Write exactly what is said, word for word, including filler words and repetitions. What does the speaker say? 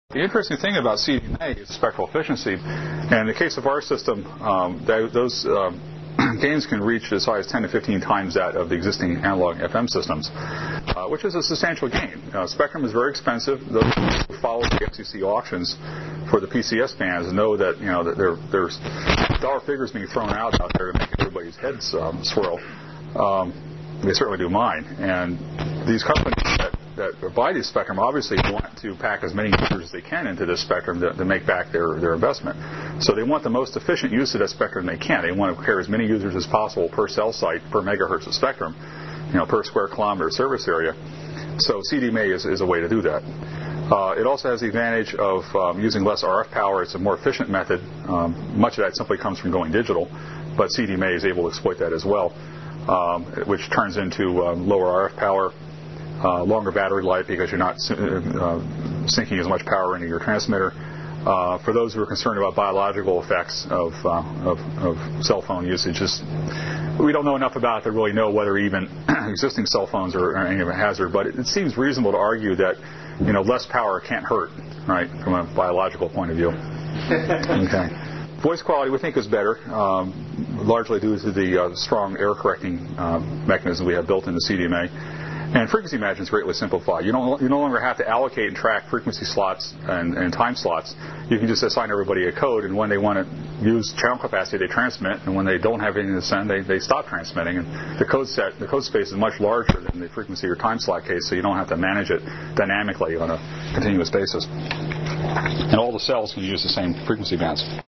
The interesting thing about C D M A is spectral efficiency. And in the case of our system, um, th- those uh, gains can reach as high as ten to fifteen times that of the existing analog F M systems, uh, which is a substantial gain. Uh, spectrum is very expensive. Those who follow the F C C auctions for the P C S bands know that you know that there, there's dollar figures being thrown out out there to make everybody's heads um, swirl. Um, they certainly do mine. And these companies that that buy this spectrum obviously want to pack as many users as they can into this spectrum to, to make back their, their investment. So they want the most efficient use of that spectrum they can. They want to carry as many users as possible per cell site, per megahertz of spectrum, you know, per square kilometer of service area. So C D M A is, is a way to do that. Uh, it also has the advantage of um, using less R F power. It's a more efficient method. Um, much of that simply comes from going digital, but C D M A is able to exploit that as well, um, which turns into um, lower R F power, Uh, longer battery life because you're not uh, sinking as much power into your transmitter. Uh, for those who are concerned about biological effects of, uh, of, of cell phone usage, just, we don't know enough about it to really know whether even existing cell phones are, are any of a hazard. But it, it seems reasonable to argue that you know less power can't hurt, right, from a biological point of view. Okay. Voice quality we think is better, um, largely due to the uh, strong error correcting uh, mechanism we have built into C D M A. And frequency matching is greatly simplified. You don't you no longer have to allocate and track frequency slots and, and time slots. You can just assign everybody a code, and when they want to use channel capacity, they transmit, and when they don't have anything to send, they, they stop transmitting. And the code set, the code space is much larger than the frequency or time slot case, so you don't have to manage it dynamically on a continuous basis. And all the cells can use the same frequency bands.